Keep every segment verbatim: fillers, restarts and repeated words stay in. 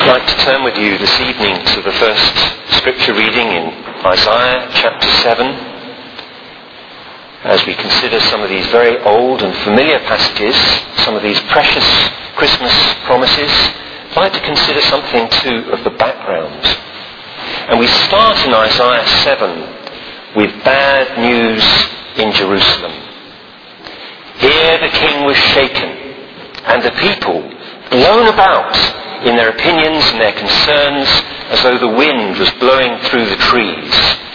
like to turn with you this evening to the first scripture reading in Isaiah chapter seven, as we consider some of these very old and familiar passages, some of these precious Christmas promises. I'd like to consider something too of the background. And we start in Isaiah seven with bad news in Jerusalem. Here the king was shaken, and the people blown about in their opinions and their concerns as though the wind was blowing through the trees.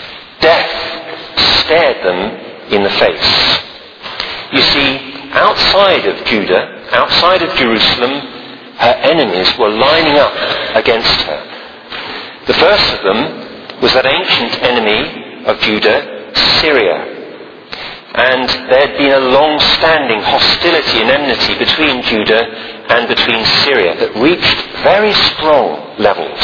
Death stared them in the face. You see, outside of Judah, outside of Jerusalem, her enemies were lining up against her. The first of them was that ancient enemy of Judah, Syria. And there had been a long-standing hostility and enmity between Judah and between Syria that reached very strong levels.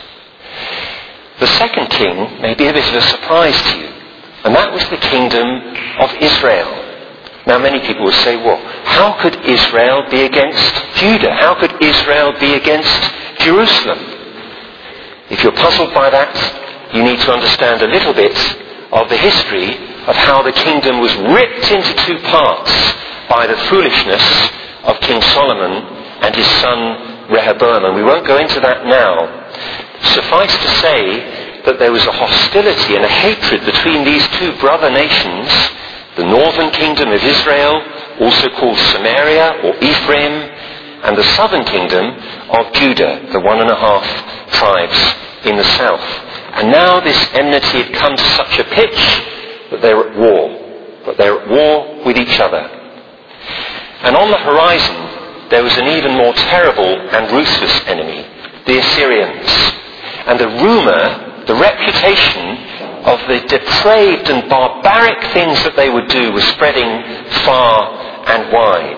The second king may be a bit of a surprise to you, and that was the kingdom of Israel. Now many people would say, well, how could Israel be against Judah? How could Israel be against Jerusalem? If you're puzzled by that, you need to understand a little bit of the history of how the kingdom was ripped into two parts by the foolishness of King Solomon and his son Rehoboam. And we won't go into that now. Suffice to say that there was a hostility and a hatred between these two brother nations, the northern kingdom of Israel, also called Samaria or Ephraim, and the southern kingdom of Judah, the one and a half tribes in the south. And now this enmity had come to such a pitch that they were at war, but they were at war with each other. And on the horizon, there was an even more terrible and ruthless enemy, the Assyrians. And the rumour, the reputation of the depraved and barbaric things that they would do was spreading far and wide.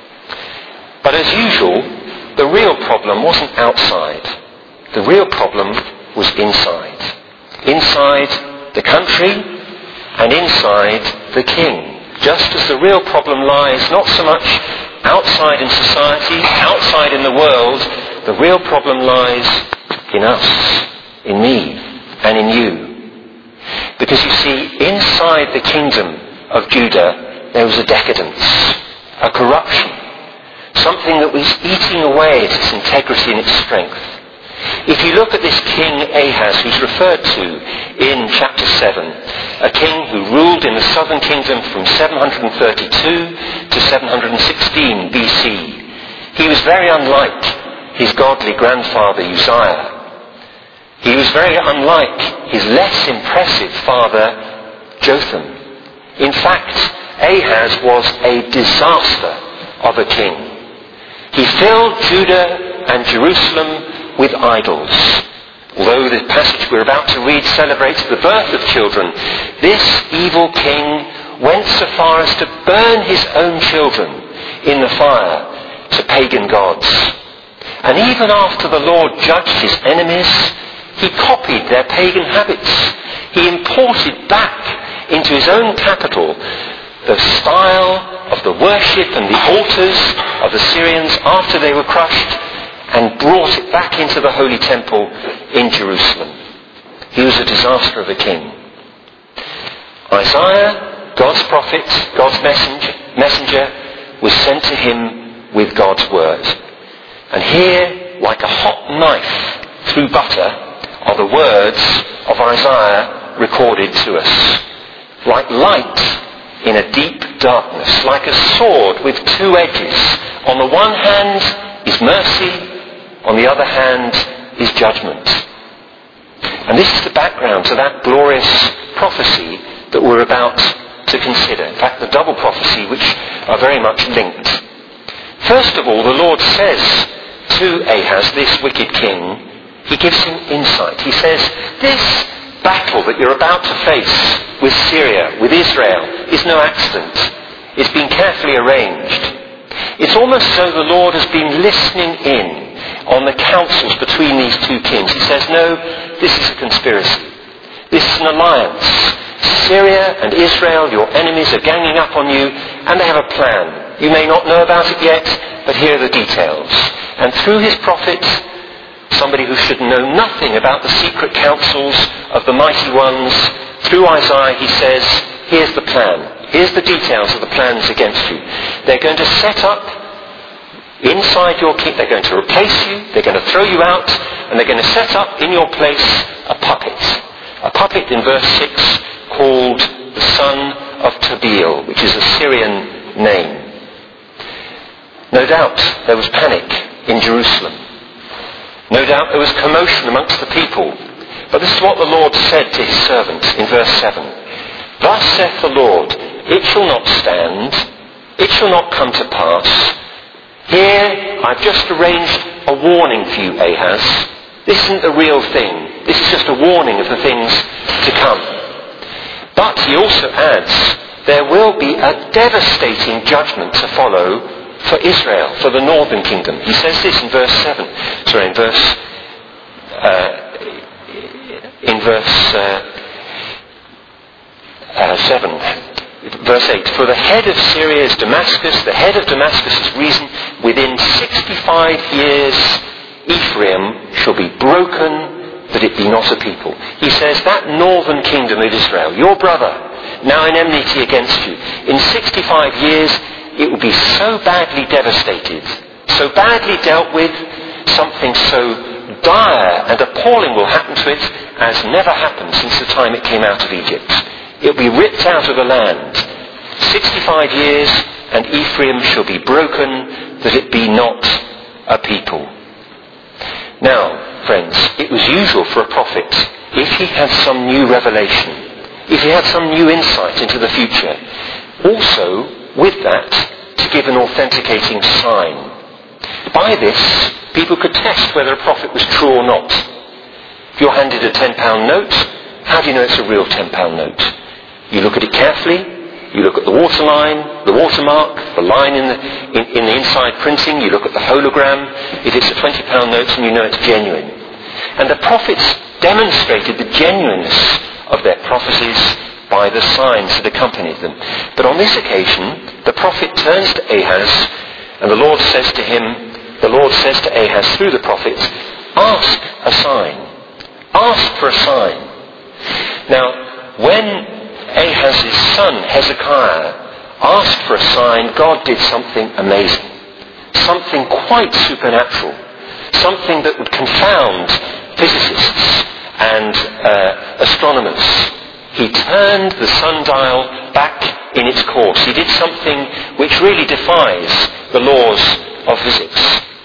But as usual, the real problem wasn't outside. The real problem was inside. Inside the country, and inside the king. Just as the real problem lies not so much outside in society, outside in the world, the real problem lies in us, in me, and in you. Because you see, inside the kingdom of Judah, there was a decadence, a corruption, something that was eating away at its integrity and its strength. If you look at this king Ahaz, who's referred to in chapter seven, a king who ruled in the southern kingdom from seven hundred thirty-two to seven hundred sixteen B C, he was very unlike his godly grandfather Uzziah. He was very unlike his less impressive father Jotham. In fact, Ahaz was a disaster of a king. He filled Judah and Jerusalem with idols. Although the passage we're about to read celebrates the birth of children, this evil king went so far as to burn his own children in the fire to pagan gods. And even after the Lord judged his enemies, he copied their pagan habits. He imported back into his own capital the style of the worship and the altars of the Syrians after they were crushed, and brought it back into the Holy Temple in Jerusalem. He was a disaster of a king. Isaiah, God's prophet, God's messenger, messenger, was sent to him with God's word. And here, like a hot knife through butter, are the words of Isaiah recorded to us. Like light in a deep darkness, like a sword with two edges. On the one hand is mercy, on the other hand is judgment. And this is the background to that glorious prophecy that we're about to consider. In fact, the double prophecy, which are very much linked. First of all, the Lord says to Ahaz, this wicked king, he gives him insight. He says, this battle that you're about to face with Syria, with Israel, is no accident. It's been carefully arranged. It's almost as though the Lord has been listening in on the counsels between these two kings. He says, no, this is a conspiracy. This is an alliance. Syria and Israel, your enemies, are ganging up on you, and they have a plan. You may not know about it yet, but here are the details. And through his prophet, somebody who should know nothing about the secret counsels of the mighty ones. Through Isaiah he says, here's the plan. Here's the details of the plans against you. They're going to set up inside your king. They're going to replace you. They're going to throw you out. And they're going to set up in your place a puppet. A puppet in verse six called the son of Tabeel, which is a Syrian name. No doubt there was panic in Jerusalem. No doubt there was commotion amongst the people. But this is what the Lord said to his servant in verse seven. Thus saith the Lord, it shall not stand, it shall not come to pass. Here I've just arranged a warning for you, Ahaz. This isn't the real thing. This is just a warning of the things to come. But he also adds, there will be a devastating judgment to follow for Israel, for the northern kingdom. He says this in verse seven. Sorry, in verse uh, in verse uh, uh, seven. Verse eight. For the head of Syria is Damascus, the head of Damascus is reason. Within sixty-five years Ephraim shall be broken, that it be not a people. He says that northern kingdom of Israel, your brother, now in enmity against you, in sixty-five years it will be so badly devastated, so badly dealt with, something so dire and appalling will happen to it as never happened since the time it came out of Egypt. It will be ripped out of the land. sixty-five years, and Ephraim shall be broken, that it be not a people. Now, friends, it was usual for a prophet, if he had some new revelation, if he had some new insight into the future, also, with that, to give an authenticating sign. By this, people could test whether a prophet was true or not. If you're handed a ten pound note, how do you know it's a real ten pound note? You look at it carefully, you look at the waterline, the watermark, the line in the, in, in the inside printing, you look at the hologram. If it's a twenty pound note, and you know it's genuine. And the prophets demonstrated the genuineness of their prophecies by the signs that accompanied them. But on this occasion, the prophet turns to Ahaz, and the Lord says to him, the Lord says to Ahaz through the prophets, ask a sign. Ask for a sign. Now, when Ahaz's son Hezekiah asked for a sign, God did something amazing. Something quite supernatural. Something that would confound physicists and uh, astronomers. He turned the sundial back in its course. He did something which really defies the laws of physics.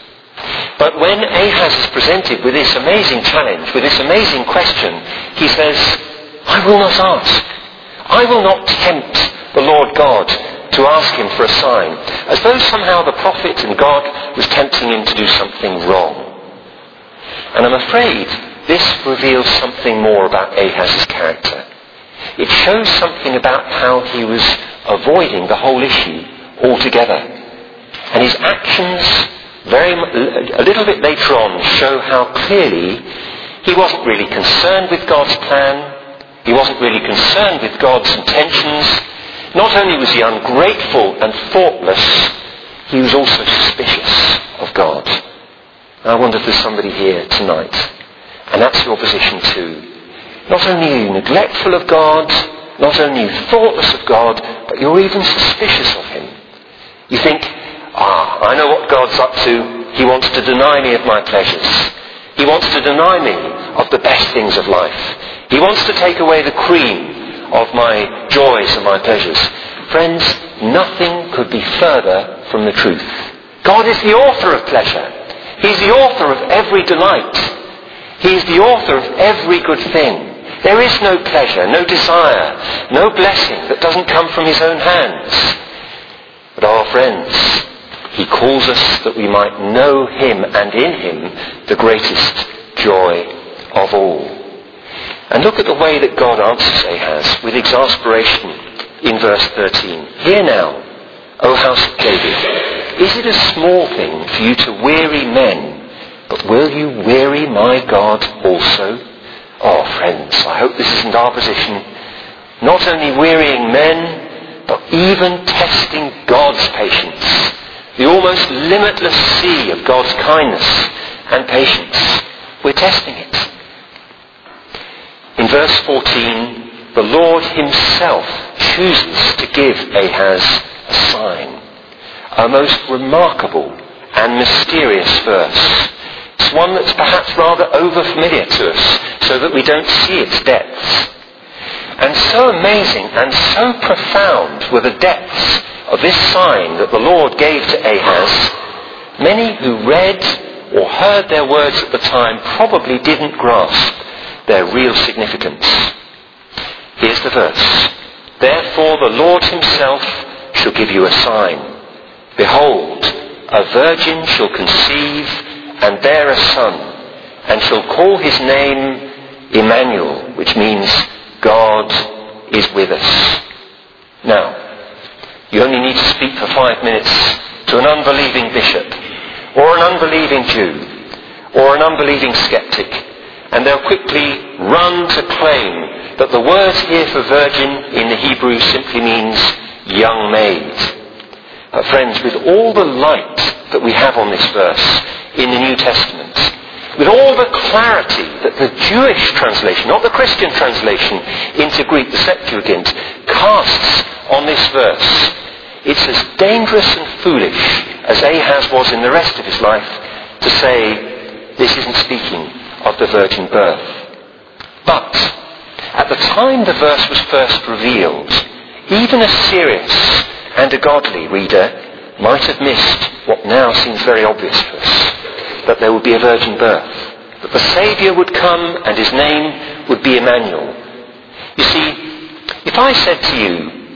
But when Ahaz is presented with this amazing challenge, with this amazing question, he says, I will not ask. I will not tempt the Lord God to ask him for a sign, as though somehow the prophet and God was tempting him to do something wrong. And I'm afraid this reveals something more about Ahaz's character. It shows something about how he was avoiding the whole issue altogether. And his actions, very a little bit later on, show how clearly he wasn't really concerned with God's plan. He wasn't really concerned with God's intentions. Not only was he ungrateful and thoughtless, he was also suspicious of God. I wonder if there's somebody here tonight, and that's your position too. Not only are you neglectful of God, not only are you thoughtless of God, but you're even suspicious of him. You think, ah, I know what God's up to. He wants to deny me of my pleasures. He wants to deny me of the best things of life. He wants to take away the cream of my joys and my pleasures. Friends, nothing could be further from the truth. God is the author of pleasure. He's the author of every delight. He's the author of every good thing. There is no pleasure, no desire, no blessing that doesn't come from his own hands. But our friends, he calls us that we might know him, and in him the greatest joy of all. And look at the way that God answers Ahaz with exasperation in verse thirteen. Hear now, O house of David, is it a small thing for you to weary men, but will you weary my God also? Oh, friends, I hope this isn't our position. Not only wearying men, but even testing God's patience. The almost limitless sea of God's kindness and patience. We're testing it. In verse fourteen, the Lord himself chooses to give Ahaz a sign. A most remarkable and mysterious verse. It's one that's perhaps rather over-familiar to us, so that we don't see its depths. And so amazing and so profound were the depths of this sign that the Lord gave to Ahaz, many who read or heard their words at the time probably didn't grasp their real significance. Here's the verse. Therefore the Lord himself shall give you a sign. Behold, a virgin shall conceive and bear a son, and shall call his name Emmanuel, which means God is with us. Now, you only need to speak for five minutes to an unbelieving bishop, or an unbelieving Jew, or an unbelieving skeptic, and they'll quickly run to claim that the word here for virgin in the Hebrew simply means young maid. But friends, with all the light that we have on this verse in the New Testament, with all the clarity that the Jewish translation, not the Christian translation into Greek, the Septuagint, casts on this verse, it's as dangerous and foolish as Ahaz was in the rest of his life to say this isn't speaking of the virgin birth. But at the time the verse was first revealed, even a serious and a godly reader might have missed what now seems very obvious to us, that there would be a virgin birth, that the Saviour would come and his name would be Emmanuel. You see, if I said to you,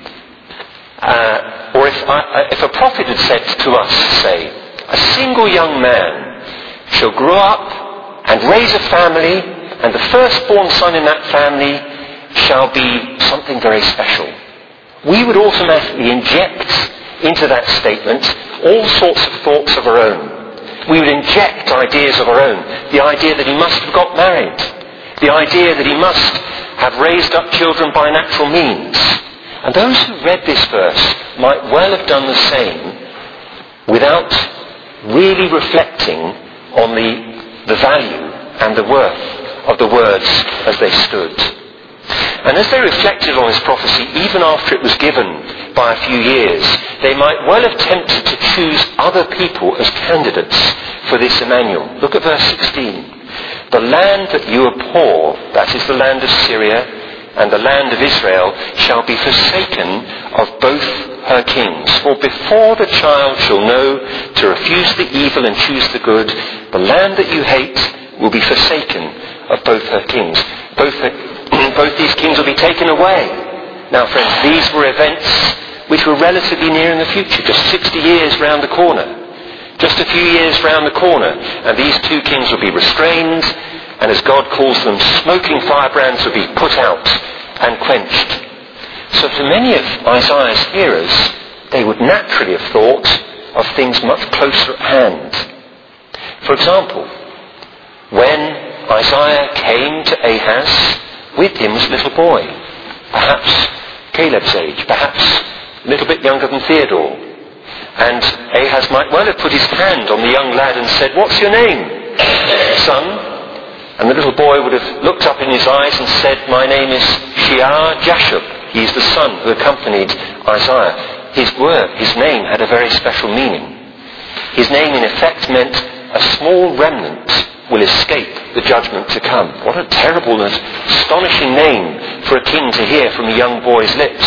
uh, or if, I, if a prophet had said to us, say, a single young man shall grow up and raise a family, and the firstborn son in that family shall be something very special, we would automatically inject into that statement all sorts of thoughts of our own. We would inject ideas of our own. The idea that he must have got married. The idea that he must have raised up children by natural means. And those who read this verse might well have done the same without really reflecting on the, the value and the worth of the words as they stood. And as they reflected on this prophecy, even after it was given by a few years, they might well have tempted to choose other people as candidates for this Emmanuel. Look at verse sixteen. The land that you abhor, that is the land of Syria, and the land of Israel, shall be forsaken of both her kings. For before the child shall know to refuse the evil and choose the good, the land that you hate will be forsaken of both her kings. Both her Both these kings will be taken away. Now, friends, these were events which were relatively near in the future, just sixty years round the corner. Just a few years round the corner, and these two kings will be restrained, and as God calls them, smoking firebrands will be put out and quenched. So for many of Isaiah's hearers, they would naturally have thought of things much closer at hand. For example, when Isaiah came to Ahaz, with him was a little boy, perhaps Caleb's age, perhaps a little bit younger than Theodore. And Ahaz might well have put his hand on the young lad and said, "What's your name, son?" And the little boy would have looked up in his eyes and said, "My name is Shear-Jashub." He's the son who accompanied Isaiah. His word, his name had a very special meaning. His name in effect meant a small remnant will escape the judgment to come. What a terrible and astonishing name for a king to hear from a young boy's lips.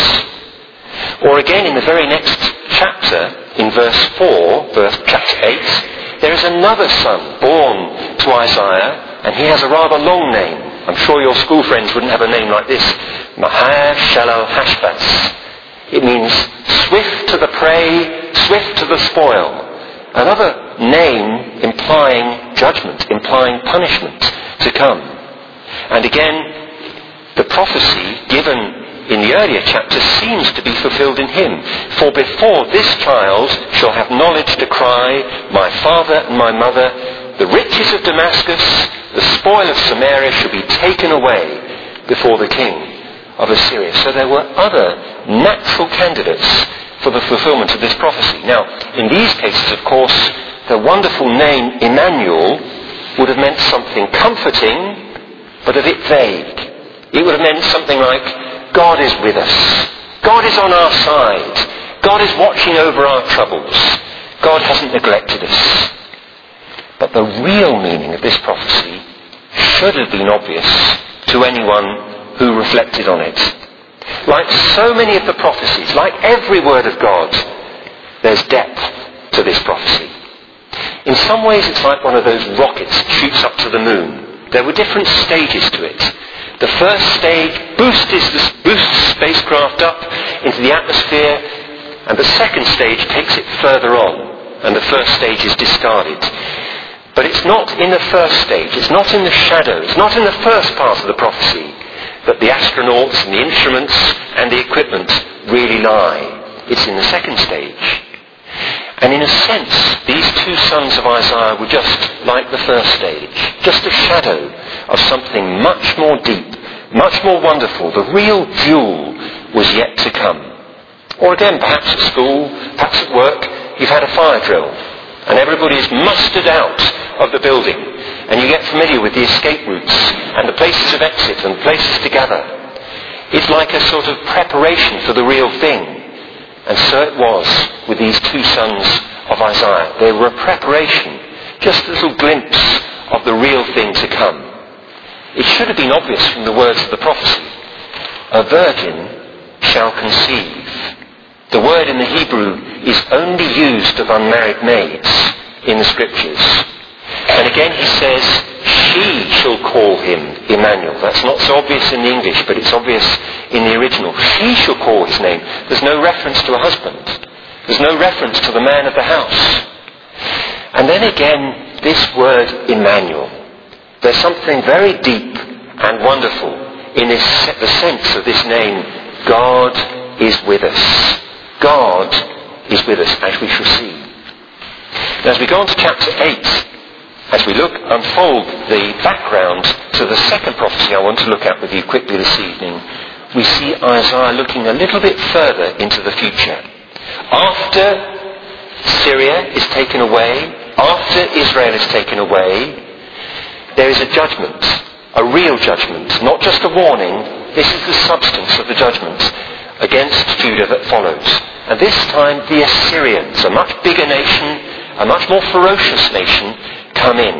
Or again in the very next chapter, in verse four, verse chapter eight, there is another son born to Isaiah, and he has a rather long name. I'm sure your school friends wouldn't have a name like this. Maher-shalal-hashbaz. It means swift to the prey, swift to the spoil. Another name implying judgment, implying punishment to come. And again, the prophecy given in the earlier chapter seems to be fulfilled in him. For before this child shall have knowledge to cry, "My father and my mother, the riches of Damascus, the spoil of Samaria shall be taken away before the king of Assyria." So there were other natural candidates for the fulfillment of this prophecy. Now, in these cases, of course, the wonderful name Emmanuel would have meant something comforting, but a bit vague. It would have meant something like, God is with us. God is on our side. God is watching over our troubles. God hasn't neglected us. But the real meaning of this prophecy should have been obvious to anyone who reflected on it. Like so many of the prophecies, like every word of God, there's depth to this prophecy. In some ways it's like one of those rockets that shoots up to the moon. There were different stages to it. The first stage boosts the, boosts the spacecraft up into the atmosphere, and the second stage takes it further on, and the first stage is discarded. But it's not in the first stage, it's not in the shadow, it's not in the first part of the prophecy that the astronauts and the instruments and the equipment really lie. It's in the second stage. And in a sense, these two sons of Isaiah were just like the first stage, just a shadow of something much more deep, much more wonderful. The real jewel was yet to come. Or again, perhaps at school, perhaps at work, you've had a fire drill, and everybody's mustered out of the building, and you get familiar with the escape routes, and the places of exit, and places to gather. It's like a sort of preparation for the real thing. And so it was with these two sons of Isaiah. They were a preparation, just a little glimpse of the real thing to come. It should have been obvious from the words of the prophecy. A virgin shall conceive. The word in the Hebrew is only used of unmarried maids in the scriptures. And again he says, she shall call him Emmanuel. That's not so obvious in the English, but it's obvious in the original. She shall call his name. There's no reference to a husband. There's no reference to the man of the house. And then again, this word Emmanuel. There's something very deep and wonderful in this, the sense of this name. God is with us. God is with us, as we shall see. Now, as we go on to chapter eight, as we look, unfold the background to the second prophecy I want to look at with you quickly this evening, we see Isaiah looking a little bit further into the future. After Syria is taken away, after Israel is taken away, there is a judgment, a real judgment, not just a warning. This is the substance of the judgment against Judah that follows. And this time the Assyrians, a much bigger nation, a much more ferocious nation, come in.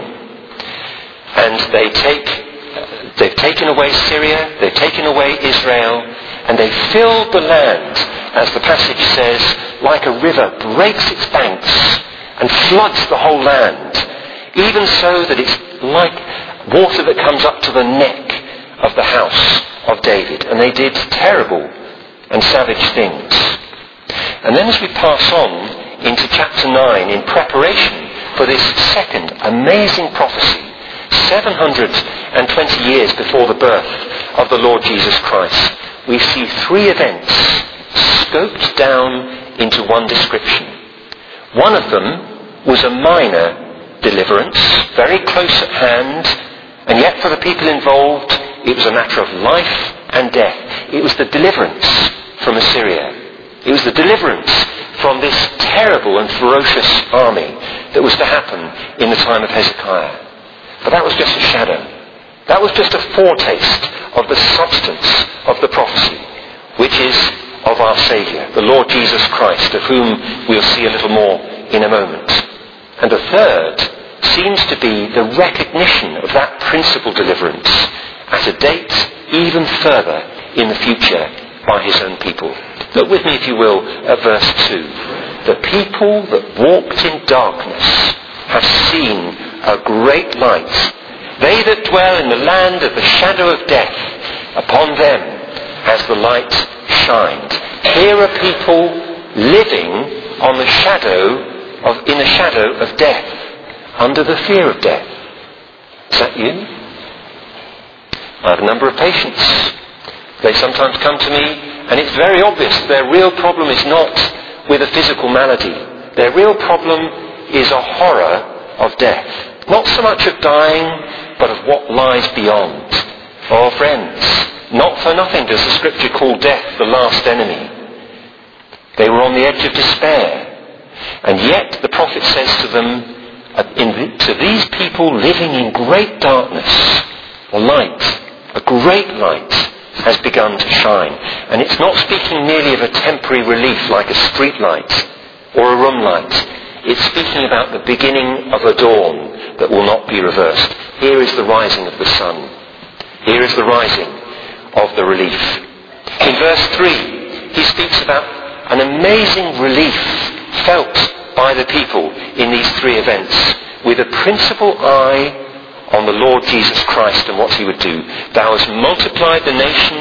And they take, they've taken away Syria, they've taken away Israel, and they fill the land, as the passage says, like a river breaks its banks and floods the whole land, even so that it's like water that comes up to the neck of the house of David. And they did terrible and savage things. And then as we pass on into chapter nine, in preparation for this second amazing prophecy, seven hundred twenty years before the birth of the Lord Jesus Christ, we see three events scoped down into one description. One of them was a minor deliverance, very close at hand, and yet for the people involved, it was a matter of life and death. It was the deliverance from Assyria. It was the deliverance from this terrible and ferocious army that was to happen in the time of Hezekiah. But that was just a shadow. That was just a foretaste of the substance of the prophecy, which is of our Saviour, the Lord Jesus Christ, of whom we'll see a little more in a moment. And the third seems to be the recognition of that principal deliverance at a date even further in the future by his own people. Look with me, if you will, at verse two. The people that walked in darkness have seen a great light. They that dwell in the land of the shadow of death, upon them has the light shined. Here are people living on the shadow of, in the shadow of death, under the fear of death. Is that you? I have a number of patients. They sometimes come to me, and it's very obvious their real problem is not with a physical malady. Their real problem is a horror of death. Not so much of dying, but of what lies beyond. Oh, friends, not for nothing does the Scripture call death the last enemy. They were on the edge of despair. And yet the prophet says to them, uh, in, to these people living in great darkness, a light, a great light has begun to shine. And it's not speaking merely of a temporary relief like a street light or a room light. It's speaking about the beginning of a dawn that will not be reversed. Here is the rising of the sun. Here is the rising of the relief. In verse three, he speaks about an amazing relief felt by the people in these three events, with a principal eye on the Lord Jesus Christ and what he would do. Thou hast multiplied the nation,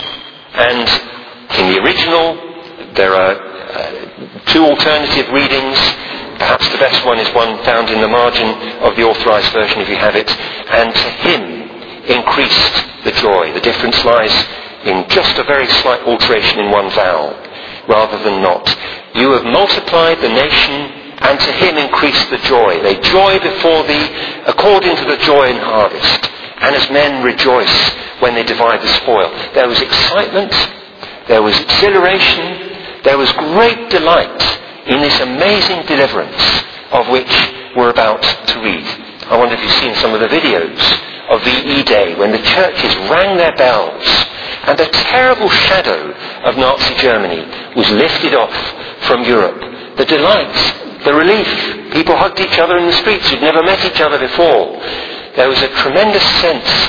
and in the original there are uh, two alternative readings. Perhaps the best one is one found in the margin of the authorized version if you have it. And to him increased the joy. The difference lies in just a very slight alteration in one vowel rather than not. You have multiplied the nation, and to him increased the joy. They joy before thee according to the joy in harvest, and as men rejoice when they divide the spoil. There was excitement, there was exhilaration, there was great delight in this amazing deliverance of which we're about to read. I wonder if you've seen some of the videos of V E Day when the churches rang their bells and the terrible shadow of Nazi Germany was lifted off from Europe. The delight, the relief. People hugged each other in the streets who'd never met each other before. There was a tremendous sense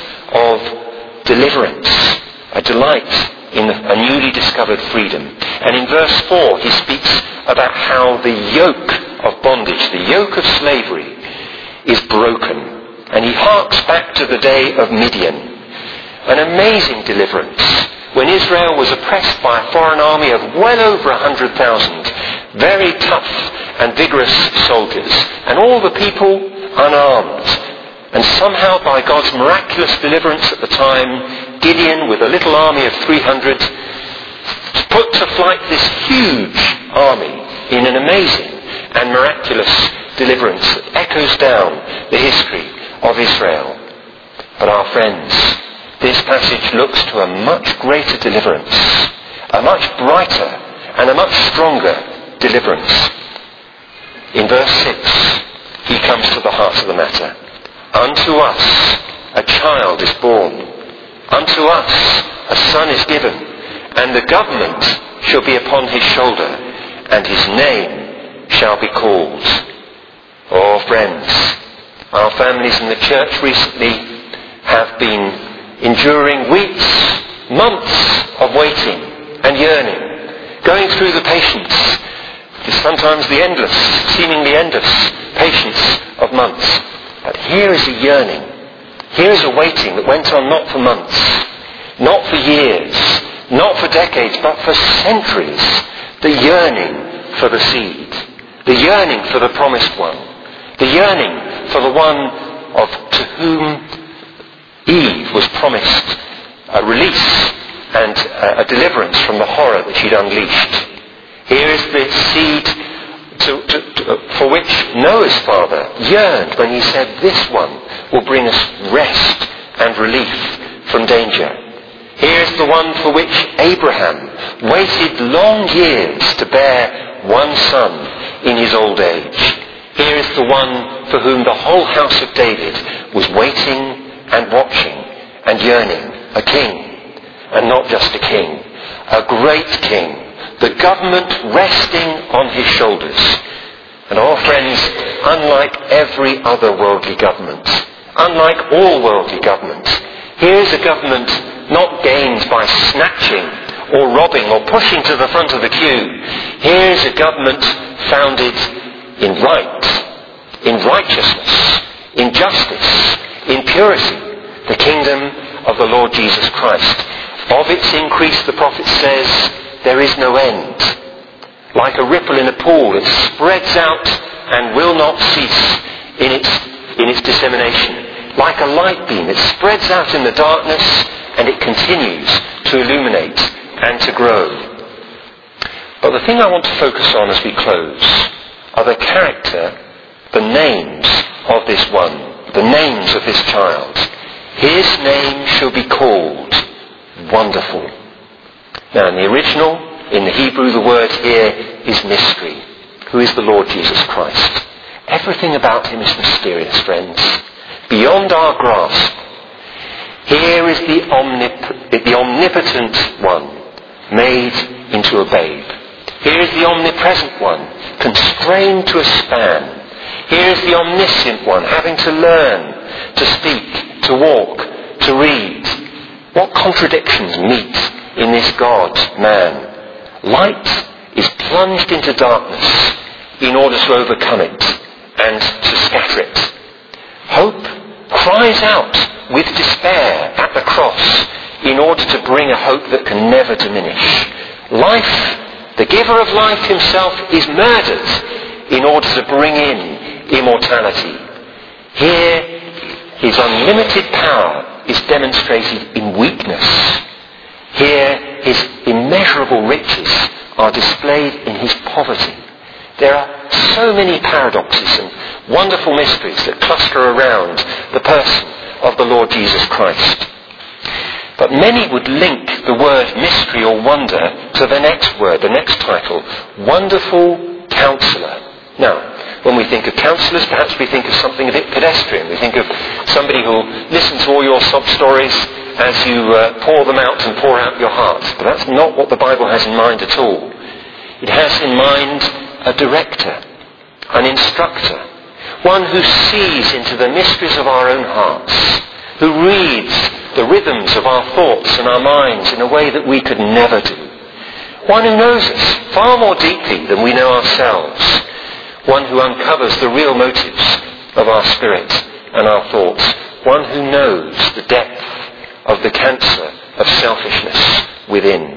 of deliverance, a delight in a newly discovered freedom. And in verse four he speaks about how the yoke of bondage, the yoke of slavery, is broken. And he harks back to the day of Midian. An amazing deliverance when Israel was oppressed by a foreign army of well over a hundred thousand, very tough and vigorous soldiers, and all the people unarmed. And somehow by God's miraculous deliverance at the time, Gideon, with a little army of three hundred, put to flight this huge army in an amazing and miraculous deliverance that echoes down the history of Israel. But our friends, this passage looks to a much greater deliverance, a much brighter and a much stronger deliverance. In verse six, he comes to the heart of the matter. Unto us a child is born, unto us a son is given, and the government shall be upon his shoulder, and his name shall be called. Oh, friends, our families in the church recently have been enduring weeks, months of waiting and yearning, going through the patience, sometimes the endless, seemingly endless patience of months. But here is a yearning, here is a waiting that went on not for months, not for years, not for decades, but for centuries. The yearning for the seed, the yearning for the promised one, the yearning for the one of to whom Eve was promised a release and a deliverance from the horror that she'd unleashed. Here is the seed to, to, to, for which Noah's father yearned when he said, this one will bring us rest and relief from danger. Here is the one for which Abraham waited long years to bear one son in his old age. Here is the one for whom the whole house of David was waiting and watching and yearning, a king, and not just a king, a great king, the government resting on his shoulders. And our friends, unlike every other worldly government, unlike all worldly governments, here is a government not gained by snatching or robbing or pushing to the front of the queue. Here is a government founded in right, in righteousness, in justice, in purity, the kingdom of the Lord Jesus Christ. Of its increase, the prophet says, there is no end. Like a ripple in a pool, it spreads out and will not cease in its, in its dissemination. Like a light beam, it spreads out in the darkness and it continues to illuminate and to grow. But the thing I want to focus on as we close are the character, the names of this one, the names of this child. His name shall be called Wonderful. Now in the original, in the Hebrew, the word here is mystery. Who is the Lord Jesus Christ? Everything about him is mysterious, friends, beyond our grasp. Here is the, omnip- the omnipotent one, made into a babe. Here is the omnipresent one, constrained to a span. Here is the omniscient one, having to learn, to speak, to walk, to read. What contradictions meet in this God-man? Light is plunged into darkness in order to overcome it and to scatter it. Hope cries out with despair at the cross in order to bring a hope that can never diminish. Life, the giver of life himself, is murdered in order to bring in immortality. Here, his unlimited power is demonstrated in weakness. Here, his immeasurable riches are displayed in his poverty. There are so many paradoxes and wonderful mysteries that cluster around the person of the Lord Jesus Christ. But many would link the word mystery or wonder to the next word, the next title, Wonderful Counselor. Now, when we think of counsellors, perhaps we think of something a bit pedestrian. We think of somebody who will listen to all your sob stories as you uh, pour them out and pour out your heart. But that's not what the Bible has in mind at all. It has in mind a director, an instructor, one who sees into the mysteries of our own hearts, who reads the rhythms of our thoughts and our minds in a way that we could never do. One who knows us far more deeply than we know ourselves. One who uncovers the real motives of our spirit and our thoughts. One who knows the depth of the cancer of selfishness within.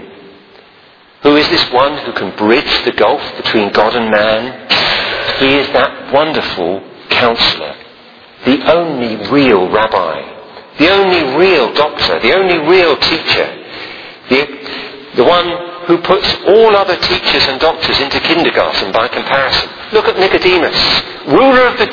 Who is this one who can bridge the gulf between God and man? He is that wonderful counselor, the only real rabbi, the only real doctor, the only real teacher, the, the one who puts all other teachers and doctors into kindergarten by comparison. Look at Nicodemus, ruler of the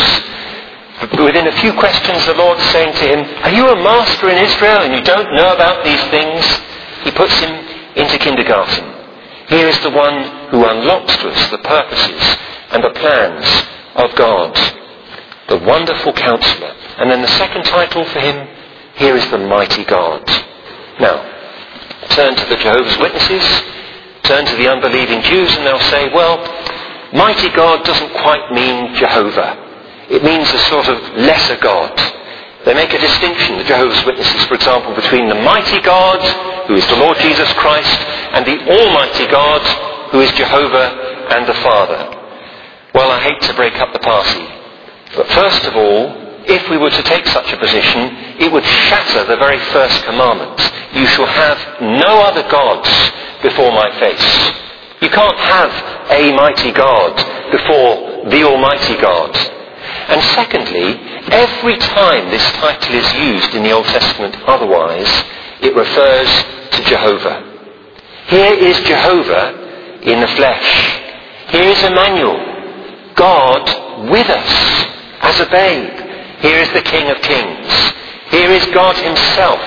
Jews. Within a few questions, the Lord's saying to him, are you a master in Israel and you don't know about these things? He puts him into kindergarten. Here is the one who unlocks to us the purposes and the plans of God, the wonderful counselor. And then the second title for him, here is the mighty God. Now, turn to the Jehovah's Witnesses, turn to the unbelieving Jews, and they'll say, well, mighty God doesn't quite mean Jehovah. It means a sort of lesser God. They make a distinction, the Jehovah's Witnesses, for example, between the mighty God, who is the Lord Jesus Christ, and the almighty God, who is Jehovah and the Father. Well, I hate to break up the party, but first of all, if we were to take such a position, it would shatter the very first commandment. You shall have no other gods before my face. You can't have a mighty God before the Almighty God. And secondly, every time this title is used in the Old Testament otherwise, it refers to Jehovah. Here is Jehovah in the flesh. Here is Emmanuel, God with us as a babe. Here is the King of Kings. Here is God himself.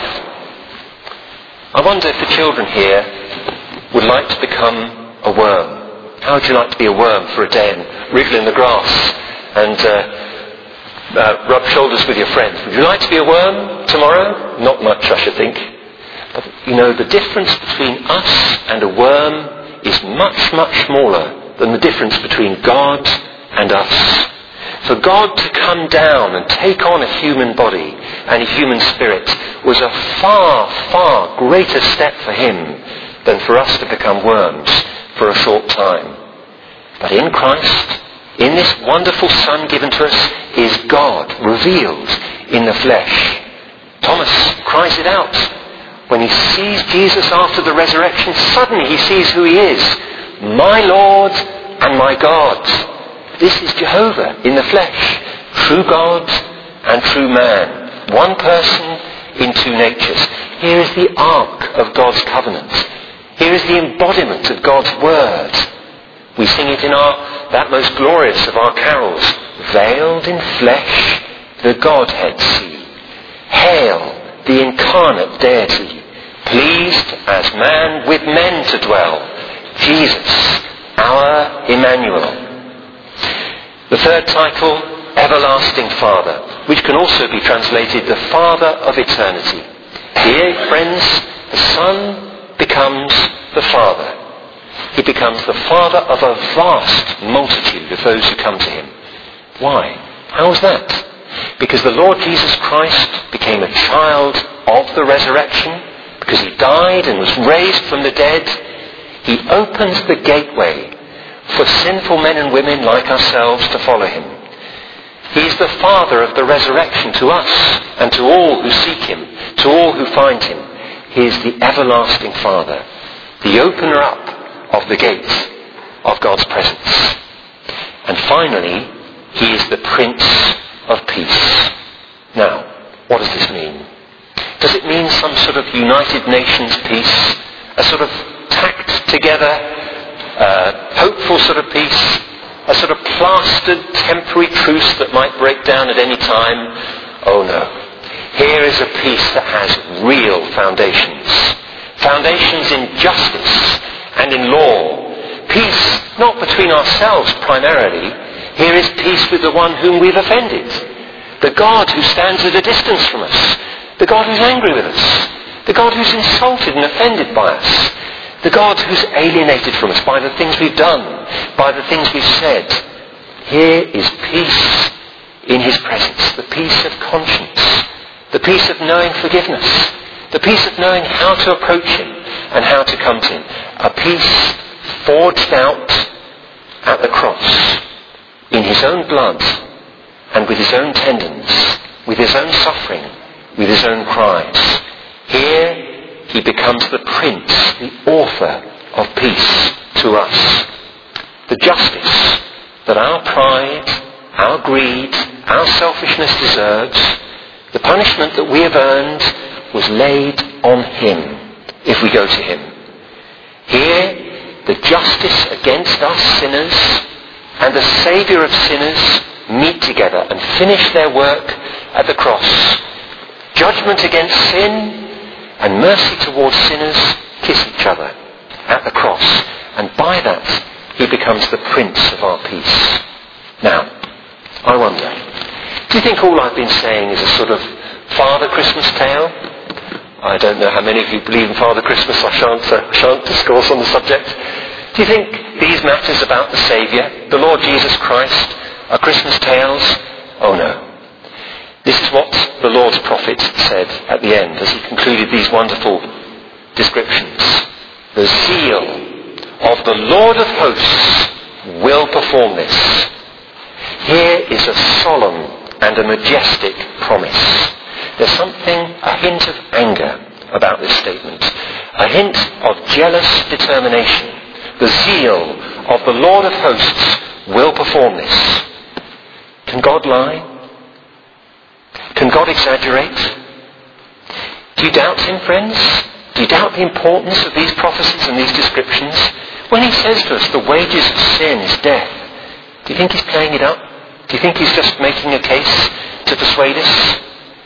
I wonder if the children here would like to become a worm. How would you like to be a worm for a day and wriggle in the grass and uh, uh, rub shoulders with your friends? Would you like to be a worm tomorrow? Not much, I should think. But, you know, the difference between us and a worm is much, much smaller than the difference between God and us. For God to come down and take on a human body and a human spirit was a far, far greater step for him than for us to become worms for a short time. But in Christ, in this wonderful Son given to us, is God revealed in the flesh. Thomas cries it out. When he sees Jesus after the resurrection, suddenly he sees who he is. My Lord and my God. This is Jehovah in the flesh, true God and true man, one person in two natures. Here is the ark of God's covenant. Here is the embodiment of God's word. We sing it in our that most glorious of our carols, veiled in flesh, the Godhead see. Hail the incarnate deity, pleased as man with men to dwell, Jesus, our Emmanuel. The third title, Everlasting Father, which can also be translated the Father of Eternity. Here, friends, the Son becomes the Father. He becomes the Father of a vast multitude of those who come to him. Why? How is that? Because the Lord Jesus Christ became a child of the resurrection, because he died and was raised from the dead. He opens the gateway for sinful men and women like ourselves to follow him. He is the Father of the resurrection to us and to all who seek him, to all who find him. He is the everlasting Father, the opener up of the gates of God's presence. And finally, he is the Prince of Peace. Now, what does this mean? Does it mean some sort of United Nations peace? A sort of tacked together, uh, hopeful sort of peace? A sort of plastered temporary truce that might break down at any time? Oh no. Here is a peace that has real foundations. Foundations in justice and in law. Peace not between ourselves primarily. Here is peace with the one whom we've offended. The God who stands at a distance from us. The God who's angry with us. The God who's insulted and offended by us. The God who's alienated from us by the things we've done, by the things we've said. Here is peace in his presence. The peace of conscience. The peace of knowing forgiveness. The peace of knowing how to approach him and how to come to him. A peace forged out at the cross in his own blood and with his own tendons, with his own suffering, with his own cries. Here he becomes the Prince, the author of peace to us. The justice that our pride, our greed, our selfishness deserves, the punishment that we have earned, was laid on him if we go to him. Here, the justice against us sinners and the Saviour of sinners meet together and finish their work at the cross. Judgment against sin and mercy towards sinners kiss each other at the cross. And by that, he becomes the Prince of our peace. Now, I wonder, do you think all I've been saying is a sort of Father Christmas tale? I don't know how many of you believe in Father Christmas. I shan't, uh, shan't discourse on the subject. Do you think these matters about the Saviour, the Lord Jesus Christ, are Christmas tales? Oh no. This is what the Lord's prophet said at the end as he concluded these wonderful descriptions. The zeal of the Lord of hosts will perform this. Here is a solemn and a majestic promise. There's something, a hint of anger about this statement. A hint of jealous determination. The zeal of the Lord of hosts will perform this. Can God lie? Can God exaggerate? Do you doubt him, friends? Do you doubt the importance of these prophecies and these descriptions? When he says to us, the wages of sin is death, do you think he's playing it up? Do you think he's just making a case to persuade us?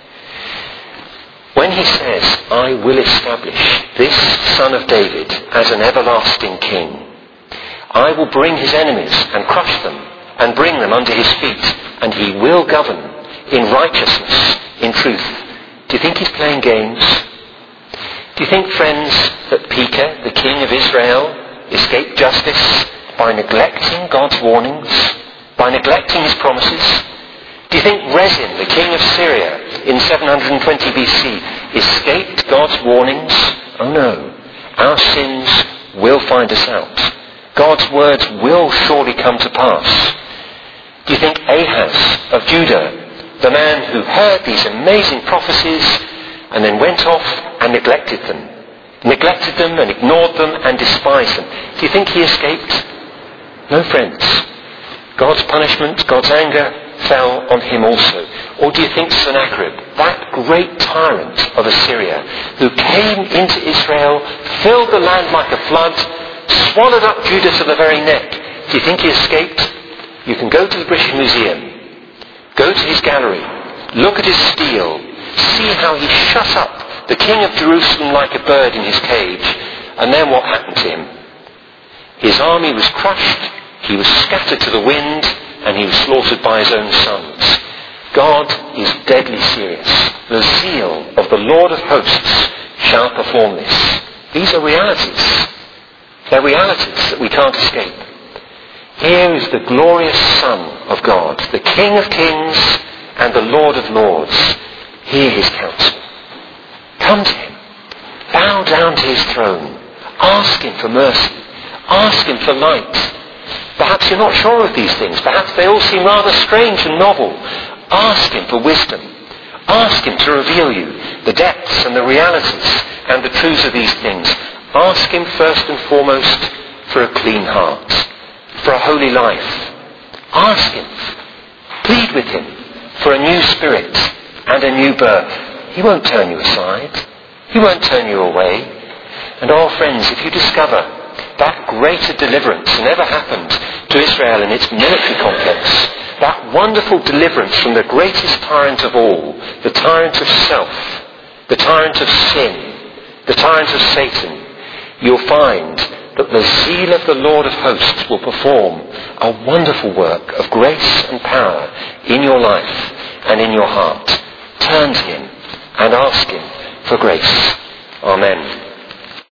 When he says, I will establish this Son of David as an everlasting king, I will bring his enemies and crush them and bring them under his feet, and he will govern in righteousness, in truth. Do you think he's playing games? Do you think, friends, that Pekah, the king of Israel, escaped justice by neglecting God's warnings, by neglecting his promises? Do you think Rezin, the king of Syria, in seven hundred twenty B C, escaped God's warnings? Oh no. Our sins will find us out. God's words will surely come to pass. Do you think Ahaz of Judah, the man who heard these amazing prophecies and then went off and neglected them, neglected them and ignored them and despised them, do you think he escaped? No, friends. God's punishment, God's anger fell on him also. Or do you think Sennacherib, that great tyrant of Assyria, who came into Israel, filled the land like a flood, swallowed up Judah to the very neck, do you think he escaped? You can go to the British Museum, go to his gallery, look at his steel, see how he shut up the king of Jerusalem like a bird in his cage, and then what happened to him? His army was crushed, he was scattered to the wind, and he was slaughtered by his own sons. God is deadly serious. The zeal of the Lord of hosts shall perform this. These are realities. They're realities that we can't escape. Here is the glorious Son of God, the King of kings and the Lord of lords. Hear his counsel. Come to him. Bow down to his throne. Ask him for mercy. Ask him for light. Perhaps you're not sure of these things. Perhaps they all seem rather strange and novel. Ask him for wisdom. Ask him to reveal you the depths and the realities and the truths of these things. Ask him first and foremost for a clean heart, for a holy life. Ask him. Plead with him for a new spirit and a new birth. He won't turn you aside. He won't turn you away. And oh friends, if you discover that greater deliverance than ever happened to Israel in its military complex, that wonderful deliverance from the greatest tyrant of all, the tyrant of self, the tyrant of sin, the tyrant of Satan, you'll find that the zeal of the Lord of hosts will perform a wonderful work of grace and power in your life and in your heart. Turn to him and ask him for grace. Amen.